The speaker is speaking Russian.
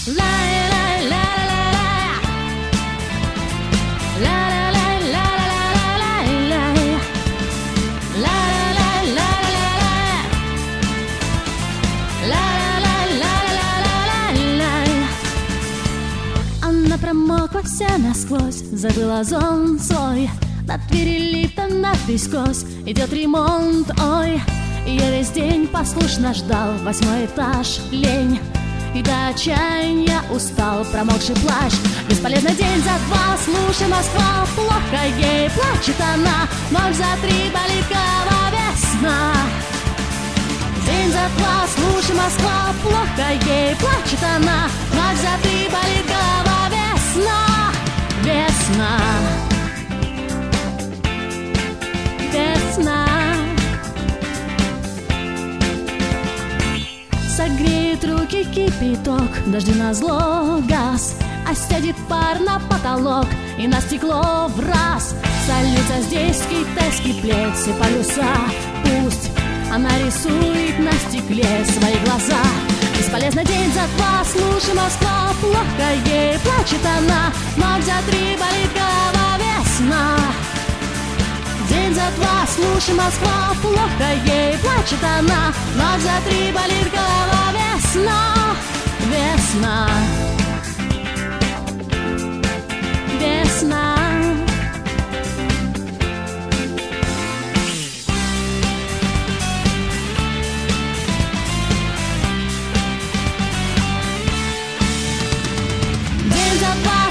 Она промокла вся насквозь, забыла зон свой. На двери лито насквозь, идет ремонт, ой. Я весь день послушно ждал 8-й этаж, лень. И до отчаяния устал промокший плащ. Бесполезно день за два, слушай, Москва, плохо ей плачет она. Ночь за 3 болит голова весна. День за два, слушай, Москва, плохо ей плачет она. Ночь за 3 болит голова весна. Весна. Весна. Согреет руки кипяток, дожди назло газ, а сядет пар на потолок и на стекло в раз. Сольются здесь китайский плед, все полюса, пусть она рисует на стекле свои глаза. Бесполезно день за два, слушай, Москва, плохо ей плачет она. Ночь за 3 болит голова весна. День за два, слушай, Москва, плохо ей плачет она. Ночь за 3 болит голова весна. Весна. Весна. День за два,